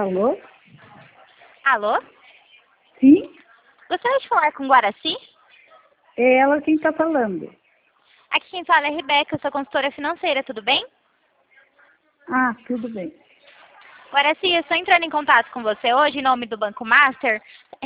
Alô? Alô? Sim? Gostaria de falar com Guaraci? É ela quem está falando. Aqui quem fala é Rebeca, eu sou consultora financeira, tudo bem? Ah, tudo bem. Guaraci, eu estou entrando em contato com você hoje em nome do Banco Master,